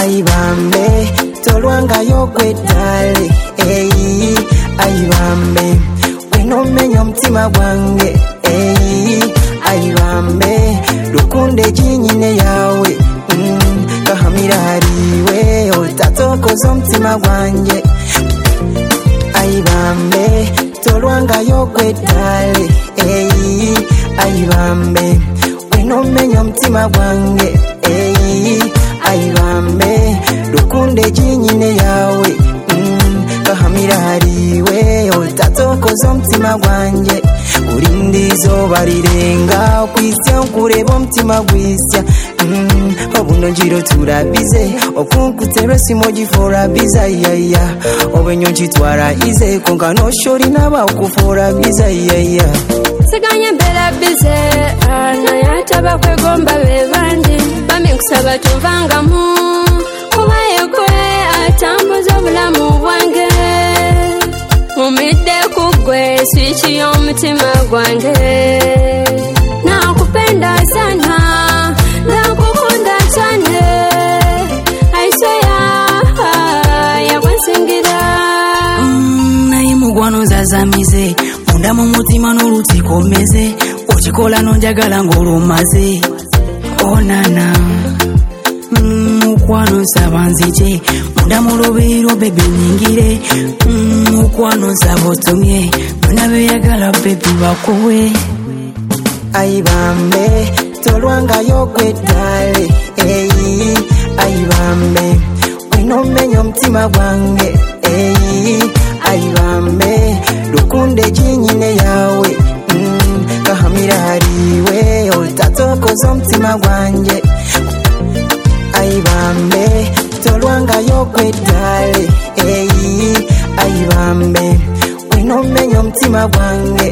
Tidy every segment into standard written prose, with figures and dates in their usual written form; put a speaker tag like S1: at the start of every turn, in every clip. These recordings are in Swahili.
S1: Aibambe tolwanga yokwetale Aibambe weno menyo mtima gwange Aibambe lukunde jinyine yawe kahamira hariwe otatokoza mtima gwange Aibambe tolwanga yokwetale Aibambe weno menyo mtima gwange Aibambe lukunde jinyine yawe kahamira hariwe otatokoza mtima gwange urindizo barirenga kwisya kureba mtima gwisya obuno njiro turabize okunkutero simoji fora biza yaya obenyo chitwara ize konkano shori naba okufora biza yaya
S2: siganye bela bize ana yataba kwegomba bebandi bamikusaba tuvangamu kuba yekwe atambuza obulamu bwange umide kugwe switchi y'omutima gwange nakupenda sana nakukunda cyane yakwansingira
S3: naye mugwano zazamize munda mu mutima n'olutikomeze okikola nonjagala ng'olumaze onana mukwano nsaba nzije munda mu lubeero bebe nyingire mukwano nsaba otumye munda beyagala bebe bakuwe
S1: Aibambe tolwanga yokwetale Aibambe weno menyo mtima gwange Aibambe lukunde jinyine yawe kahamira hariwe otatokoza mtima gwange Aibambe tolwanga yokwetale Aibambe weno menyo mtima gwange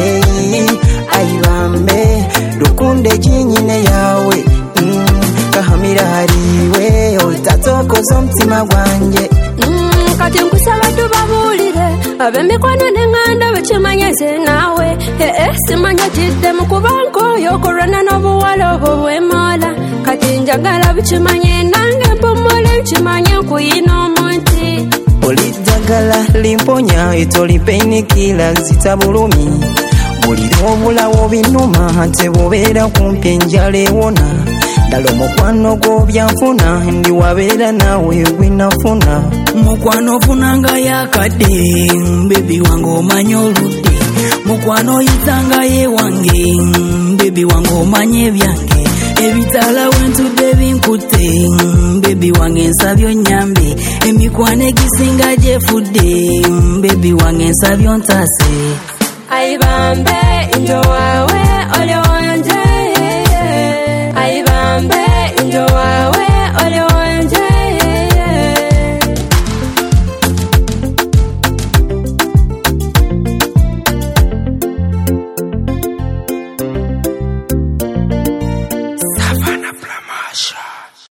S1: Aibambe lukunde jinyine yawe kahamira hariwe otatokoza mtima gwange
S2: kati nkusaba tubabulire ab'emikwano n'enganda bekimanyeze nawe simanya jidde mukubanko yokorana n'obuwala obwo bwemala kati njagala bukimanye nange mpumule nkimanye nkuyina omunti
S1: olijagala limponya etolipeinikila zitabulumi bulira obulawo binuma tebobeera kumpi enjala ewona ddala omukwano gw'obyanfuna ndi wabeera naawe gwinafuna
S3: mukwano ofunanga yakadde bebi wange omanye oludde mukwano oyitanga ye wange bebi wange omanye ebyange ebitala wentudde binkutte bebi wange nsabye onyambe emikwano egisinga gyefudde bebi wange nsabye ontase
S2: Aibambe njo wawe